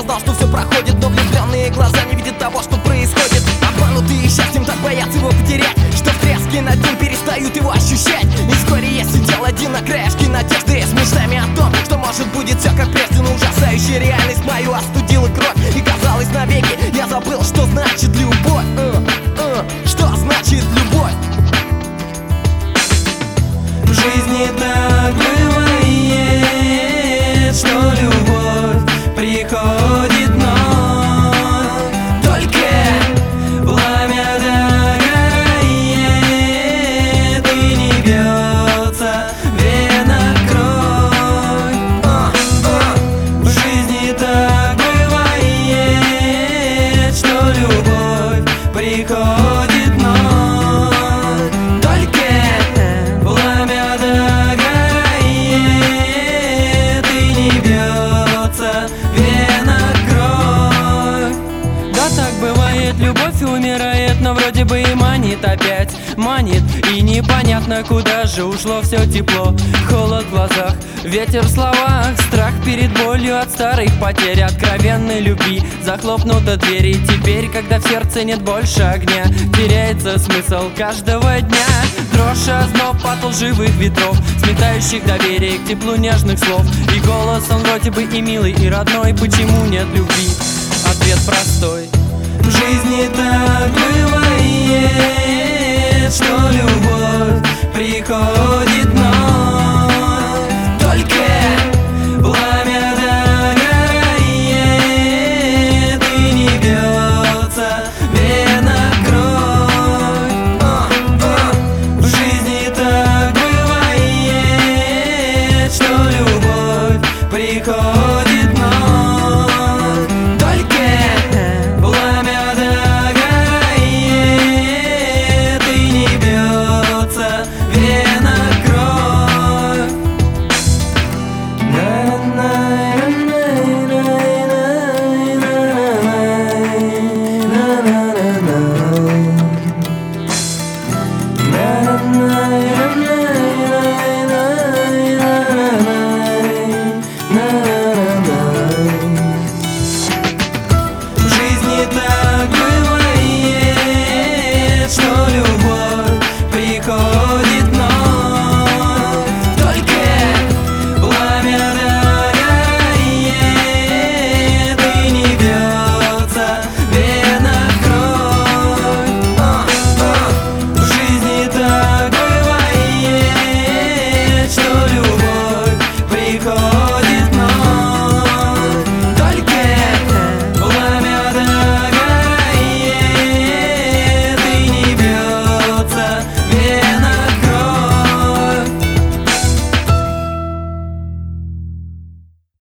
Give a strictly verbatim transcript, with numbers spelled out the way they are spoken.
знал, что все проходит, но влюбленные глаза не видят того, что происходит. Обманутые счастьем так боятся его потерять, что в треске над ним перестают его ощущать. И вскоре я сидел один на краешке надежды, с мечтами о том, что может будет все как прежде. Но ужасающая реальность мою остудила кровь, и казалось навеки я забыл, что значит любовь. uh, uh, Что значит любовь? В жизни так бывает, что любовь приходит вновь. Только пламя догорает и не бьется вена кровь. В жизни так бывает, что любовь приходит вновь. Только пламя догорает и не бьется вена кровь. Да, так бывает, любовь умирает, но вроде бы и манит опять. Манит, и непонятно, куда же ушло все тепло. Холод в глазах, ветер в словах, страх перед болью от старых потерь, откровенной любви. Захлопнута дверь, и теперь, когда в сердце нет больше огня, теряется смысл каждого дня. Дрожь, озноб от лживых ветров, сметающих доверие к теплу нежных слов. И голос, он вроде бы и милый, и родной. Почему нет любви? Ответ простой. В жизни так бывает, что любовь приходит вновь.